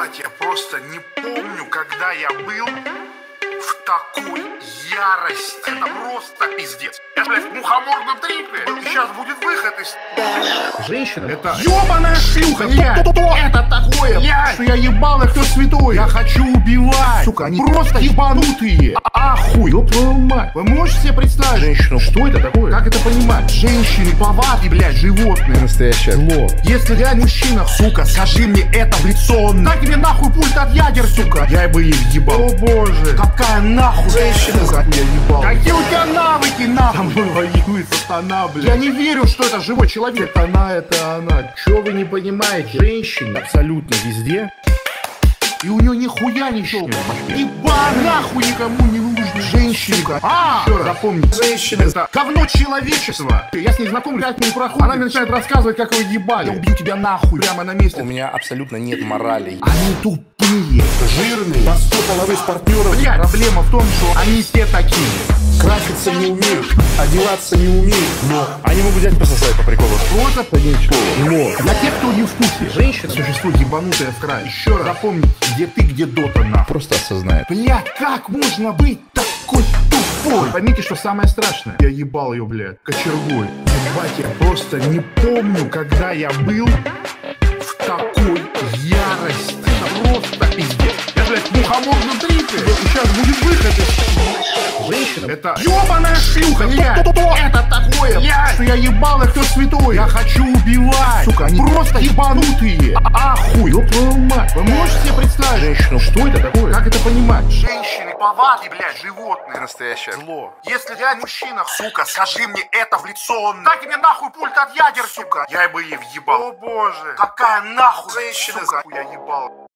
Ебать, я просто не помню, когда я был в такой ярости. Это просто пиздец. Я, блядь, в мухоморном трипе. Сейчас будет выход из... Женщина? Это ёбаная шлюха, блядь. Это такое, Блядь. что я ебал их, кто святой. Я хочу убивать. Сука, они просто ебанутые. Ахуй. Ёб твою мать. Вы можете себе представить женщину? Что это такое? Как это понимать? Женщины, повадки, блядь, животные. Настоящее зло. Если я мужчина, сука, скажи мне это в лицо. Дайте мне нахуй пульт от ядер, сука. Я бы их ебал. О боже. Какая нахуй женщина, сука, я ебал. Какие у тебя навыки, нахуй? Там воюет сатана, блядь. Я не верю, что это живой человек. Это она. Чё вы не понимаете? Женщины абсолютно везде. И у нее нихуя не щелкает. Еба нахуй никому не нужны женщины. Еще раз запомните. Женщины. Это говно человечества. Я с ней знаком, 5 минут проходит. Она мне начинает рассказывать, как ее ебали. Я убью тебя нахуй прямо на месте. У меня абсолютно нет морали. Они тупые, Жирные. По 100 половых партнеров. Блядь, проблема в том, что они все такие. Краситься не умеют, одеваться не умеют. Но они могут взять пососать по приколу. Просто понять. Но Для тех, кто не в курсе, женщина существует ебанутая в край. Еще раз запомните, где ты, где дота, нахуй. просто осознает. Блядь, как можно быть такой тупой? Поймите, что самое страшное. Я ебал ее, блядь, кочергой. Ебать, я просто не помню, когда я был в такой ярости. Это просто пиздец. Я, блядь, в мухоморном трипе. И сейчас будет выход из... Женщина. Это ёбаная шлюха, блядь. Это такое, блядь, что я ебал их, кто святой. Я хочу убивать. Сука, они просто ебанутые. Ахуй. Ёб твою мать. Вы можете себе представить Женщину. что это такое? Как это понимать? Женщины, повадки, блядь, животные. Настоящее зло. Если я мужчина, сука, скажи мне это в лицо. Дайте мне нахуй пульт от ядер, сука. Я бы их въебал. О боже. Какая нахуй женщина, сука, я ебал.